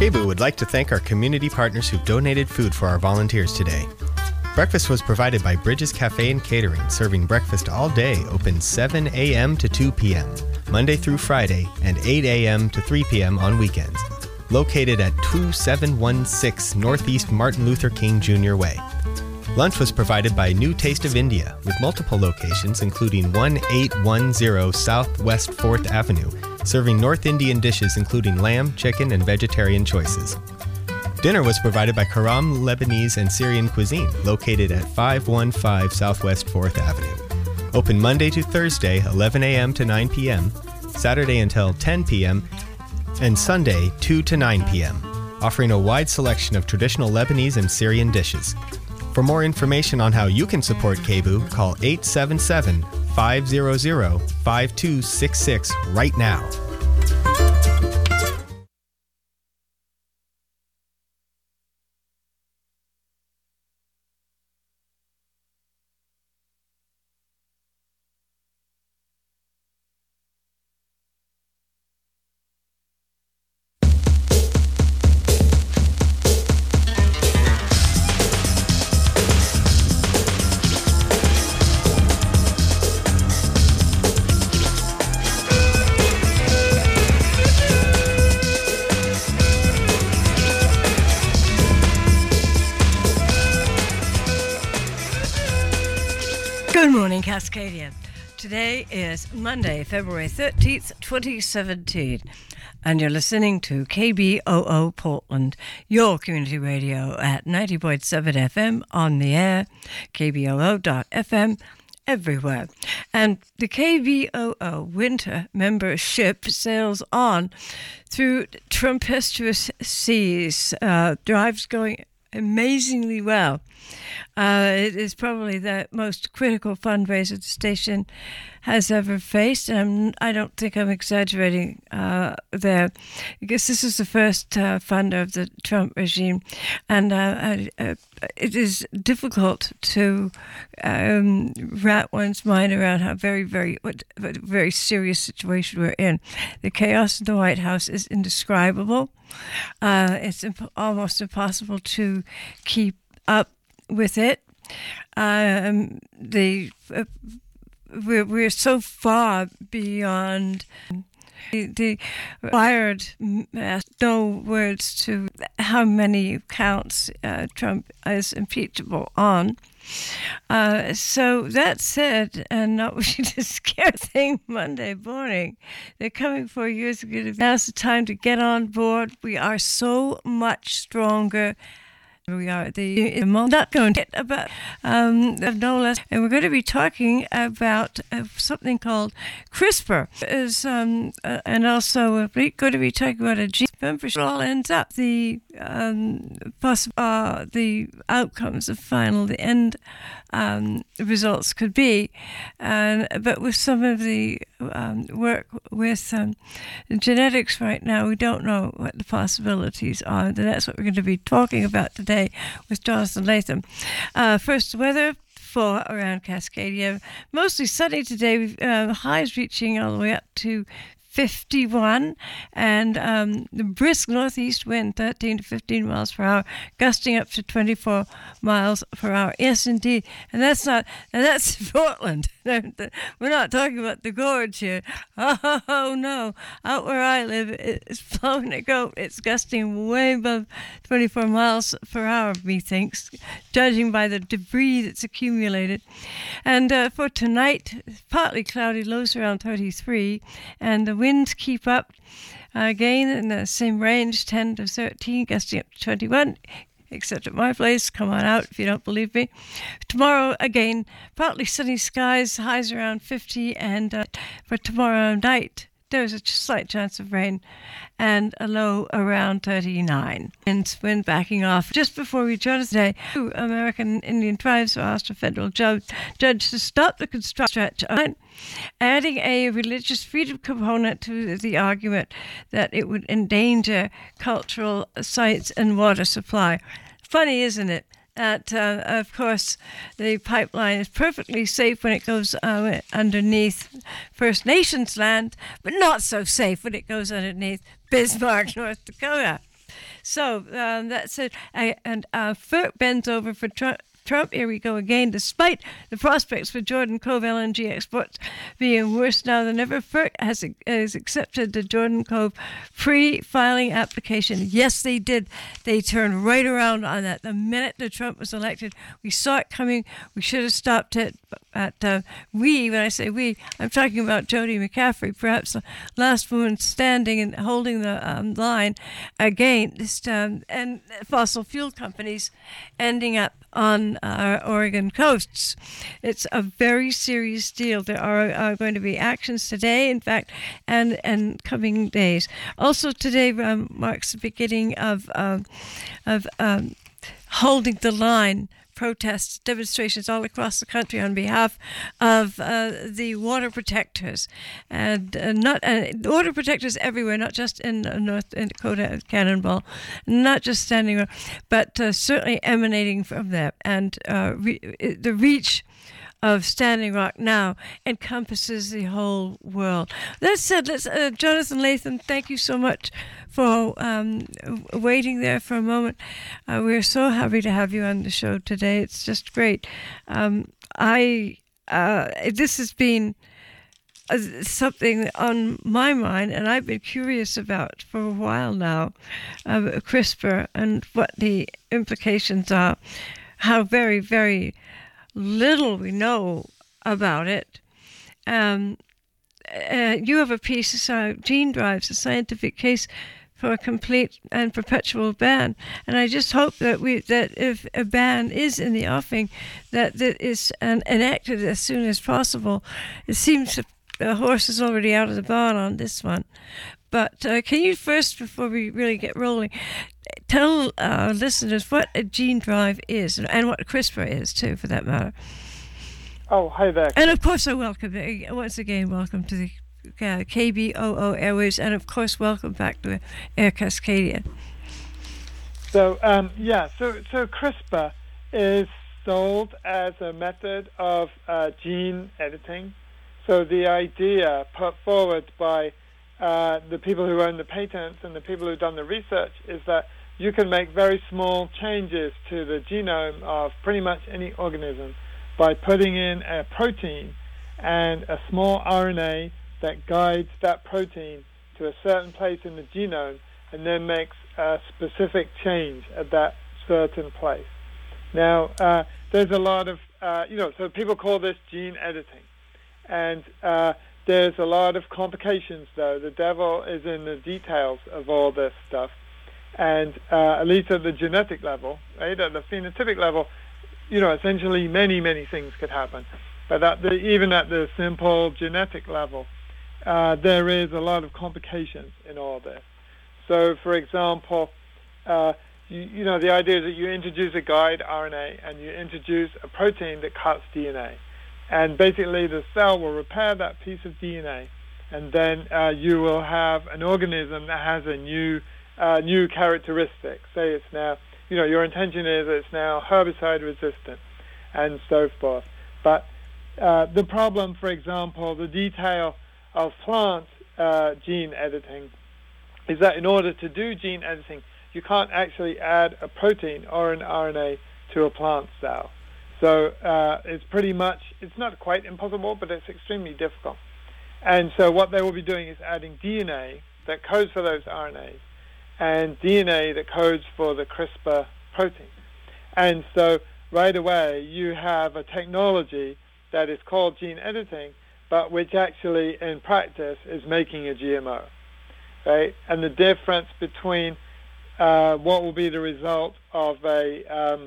KBOO would like to thank our community partners who've donated food for our volunteers today. Breakfast was provided by Bridges Cafe and Catering, serving breakfast all day, open 7 a.m. to 2 p.m., Monday through Friday, and 8 a.m. to 3 p.m. on weekends. Located at 2716 Northeast Martin Luther King Jr. Way. Lunch was provided by New Taste of India, with multiple locations including 1810 Southwest 4th Avenue, serving North Indian dishes including lamb, chicken, and vegetarian choices. Dinner was provided by Karam Lebanese and Syrian Cuisine, located at 515 Southwest 4th Avenue. Open Monday to Thursday, 11 a.m. to 9 p.m., Saturday until 10 p.m., and Sunday, 2 to 9 p.m., offering a wide selection of traditional Lebanese and Syrian dishes. For more information on how you can support KBOO, call 877-500-5266 right now. Good morning, Cascadia. Today is Monday, February 13th, 2017, and you're listening to KBOO Portland, your community radio at 90.7 FM on the air, kboo.fm, everywhere. And the KBOO winter membership sails on through tempestuous seas, drives going amazingly well. It is probably the most critical fundraiser the station has ever faced, and I don't think I'm exaggerating there, because this is the first funder of the Trump regime, and it is difficult to wrap one's mind around how what a very serious situation we're in. The chaos in the White House is indescribable. It's almost impossible to keep up with it. We're so far beyond the required no words to how many counts Trump is impeachable on. So that said, and not wishing to scare thing Monday morning, they're coming for years ago. Now's the time to get on board. We are so much stronger. We are not going to get about no less, and we're going to be talking about something called CRISPR, and also we're going to be talking about a gene membership. It all ends up the outcomes of the end results could be, but with some of the work with genetics right now, we don't know what the possibilities are. And that's what we're going to be talking about today with Jonathan Latham. First, weather for around Cascadia. Mostly sunny today. Highs reaching all the way up to 51, and the brisk northeast wind, 13 to 15 miles per hour, gusting up to 24 miles per hour. Yes, indeed. And that's Portland. We're not talking about the gorge here. Oh, no. Out where I live, it's flowing a goat. It's gusting way above 24 miles per hour, methinks, judging by the debris that's accumulated. And for tonight, partly cloudy, lows around 33, and the winds keep up again in the same range, 10 to 13, gusting up to 21, except at my place. Come on out if you don't believe me. Tomorrow, again, partly sunny skies, highs around 50, and for tomorrow night, there's a slight chance of rain and a low around 39. And wind backing off. Just before we join us today, 2 American Indian tribes were asked a federal judge to stop the construction stretch, adding a religious freedom component to the argument that it would endanger cultural sites and water supply. Funny, isn't it? That, of course, the pipeline is perfectly safe when it goes underneath First Nations land, but not so safe when it goes underneath Bismarck, North Dakota. So that's it. And FERC bends over for Trump. Here we go again. Despite the prospects for Jordan Cove LNG exports being worse now than ever, FERC has accepted the Jordan Cove pre-filing application. Yes, they did. They turned right around on that. The minute that Trump was elected, we saw it coming. We should have stopped it. But when I say we, I'm talking about Jody McCaffrey, perhaps the last woman standing and holding the line against and fossil fuel companies ending up on our Oregon coasts. It's a very serious deal. There are going to be actions today, in fact, and coming days. Also today marks the beginning of holding the line protests, demonstrations all across the country on behalf of the water protectors, and water protectors everywhere, not just in North Dakota, Cannonball, not just Standing Rock, but certainly emanating from there. And the reach of Standing Rock now encompasses the whole world. That said, Jonathan Latham, thank you so much for waiting there for a moment. We're so happy to have you on the show today. It's just great. This has been something on my mind, and I've been curious about for a while now, CRISPR and what the implications are, how very, very little we know about it. You have a piece, Gene Drives, a scientific case for a complete and perpetual ban. And I just hope that if a ban is in the offing, that it is enacted as soon as possible. It seems the horse is already out of the barn on this one. But can you first, before we really get rolling, tell our listeners what a gene drive is and what CRISPR is, too, for that matter? Oh, hi there. And, of course, once again, welcome to the KBOO Airwaves, and, of course, welcome back to Air Cascadia. So CRISPR is sold as a method of gene editing. So the idea put forward by the people who own the patents and the people who've done the research is that you can make very small changes to the genome of pretty much any organism by putting in a protein and a small RNA that guides that protein to a certain place in the genome and then makes a specific change at that certain place. Now, there's a lot of, so people call this gene editing. And there's a lot of complications, though. The devil is in the details of all this stuff. And at least at the genetic level, right, at the phenotypic level, essentially many, many things could happen. But even at the simple genetic level, there is a lot of complications in all this. So, for example, the idea is that you introduce a guide RNA and you introduce a protein that cuts DNA. And basically the cell will repair that piece of DNA, and then you will have an organism that has a new characteristic. Say it's now, your intention is that it's now herbicide resistant and so forth. But the problem, for example, the detail of plant gene editing is that in order to do gene editing, you can't actually add a protein or an RNA to a plant cell. So it's not quite impossible, but it's extremely difficult. And so what they will be doing is adding DNA that codes for those RNAs and DNA that codes for the CRISPR protein. And so right away you have a technology that is called gene editing, but which actually in practice is making a GMO, right? And the difference between what will be the result of a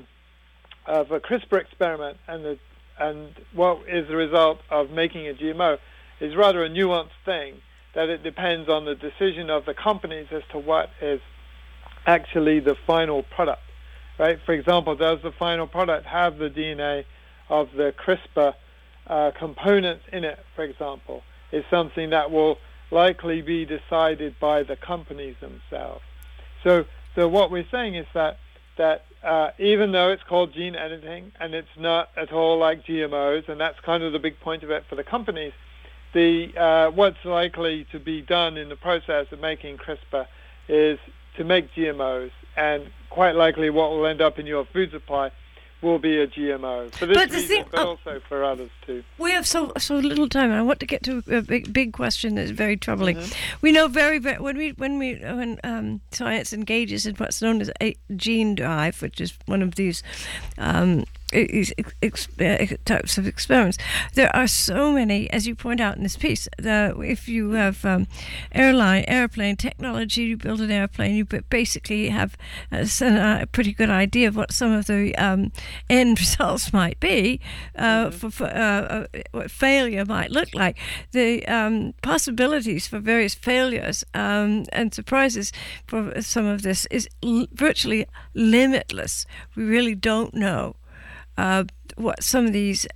CRISPR experiment and what is the result of making a GMO is rather a nuanced thing, that it depends on the decision of the companies as to what is actually the final product, right? For example, does the final product have the DNA of the CRISPR components in it, for example, is something that will likely be decided by the companies themselves. So what we're saying is that even though it's called gene editing and it's not at all like GMOs, and that's kind of the big point of it for the companies, what's likely to be done in the process of making CRISPR is to make GMOs and quite likely what will end up in your food supply will be a GMO. For this reason, but also for others too. We have so little time, and I want to get to a big question that's very troubling. We know very when science engages in what's known as a gene drive, which is one of these types of experiments. There are so many, as you point out in this piece. If you have airplane technology, you build an airplane, you basically have a pretty good idea of what some of the end results might be, what failure might look like. The possibilities for various failures and surprises for some of this is virtually limitless. We really don't know what some of these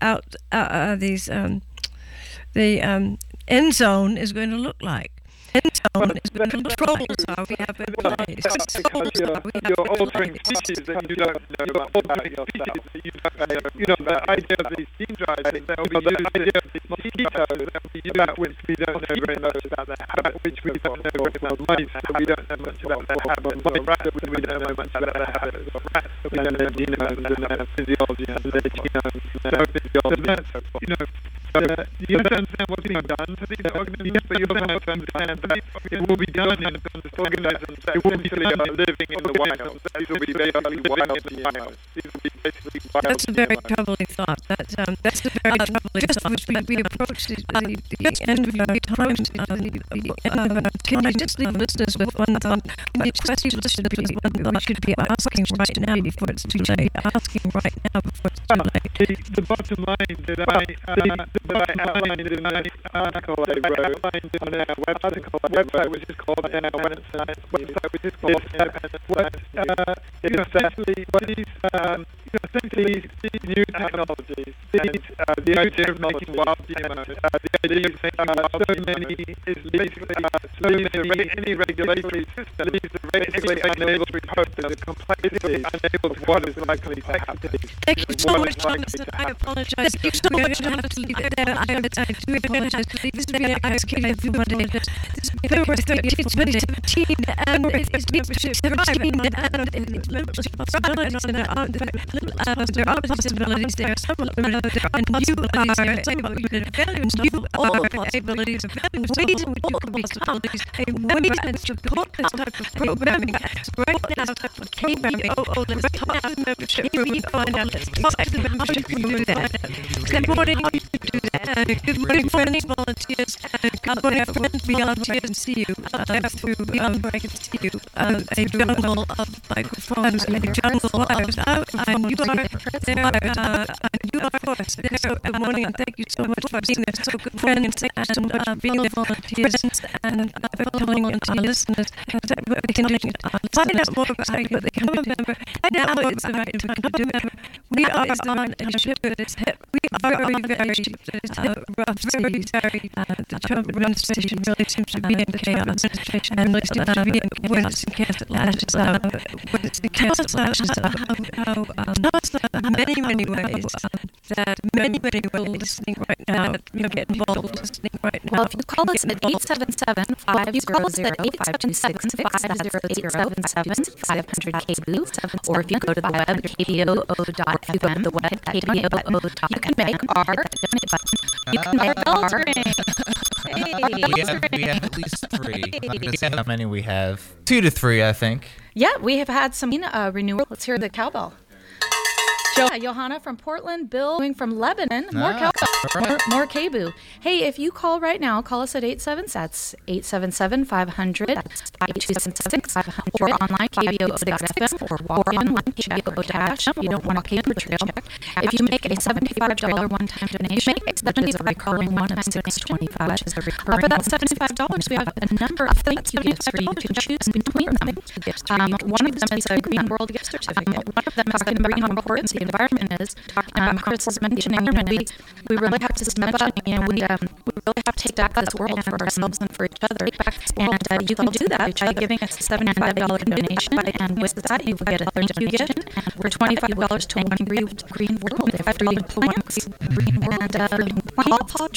the end zone is going to look like. Controls are we have in place. You're altering species that you don't know. You're altering species that you don't know. You know, the idea of these gene drives, the idea of these mosquitoes, about which we don't know very much about their habits, which we don't know very well mice, so we don't know much about their habits, or rats, we don't know much about their habits, or rats, we don't know genomes, and their physiology, and their genomes, and their physiology, and so forth. You know, you have to understand what's being done to these organisms, but you also have to understand that it will be done in organisms that essentially are living in the wild. These will be basically wild GMOs. These will be basically wild That's a very troubling thought. That's a very troubling thought. Just as we approach the end of our time, can I just leave listeners with one thought? Any questions listeners should be asking right now before it's too late. Asking right now before it's too late. The bottom line that I outlined in an article I wrote on our website, which is called Independent Science website, which is called Independent Science. Essentially, these new technologies, the idea of making wild GMOs, the idea of making so many is basically any regulatory system is basically unable to cope with the complexity, unable to what is likely to happen. Thank you so much, Jonathan. I apologize. Thank you so much, Jonathan. I do apologize. This is the asking everyone. This is February 13th, 2017, and it's membership 13, and limitless possibilities, and there are possibilities there, some limited, and you are values, you are abilities, ways in which you can become ways and support this type of programming. Right now, let's talk to membership. We find out, let's talk to the membership. We do that. Good morning, you do that. Good morning, friends, volunteers. Good morning, friends, volunteers, and see you. Through I can see you. A jungle of microphones, a jungle of out. You are there. You are for us there. So good morning, and thank you so much for being there. So good friends, and being there, volunteers, and telling our listeners that we can find out more about you, but they can remember now is the right time to do it. We are on a ship that is hit. We are on a very ship that is rough seas. The Trump administration really seems to be in chaos, and really seems to be in winds and cast lashes out. How many ways that many people listening right now get involved listening right now. Well, if you call us at 877-500-877-500-KBOO, or if you go to the web kboo.fm, the web kboo.fm, you can make our donate button. You can make our we have at least 3. I'm going to say how many we have. 2 to 3, I think. Yeah, we have had some renewal. Let's hear the cowbell. Johanna from Portland, Bill from Lebanon, more cowbell, more KBOO. Hey, if you call right now, call us at 877-500, 500, or online KBOO.fm, or walk in one KBOO. You don't want to KBOO trail. If you make a $75 one-time donation, that is a recurring one of $625. For that $75, we have a number of thank you gifts for you to choose between them. One of them is a Green World gift certificate. One of them is talking about how important the environment is. Chris is mentioning, we really have to step up, we really have to take back this world for ourselves and for each other. And you can do that by giving us a $75 donation, and with that you will get a thank you gift for $25 to one Green World. If you and Paul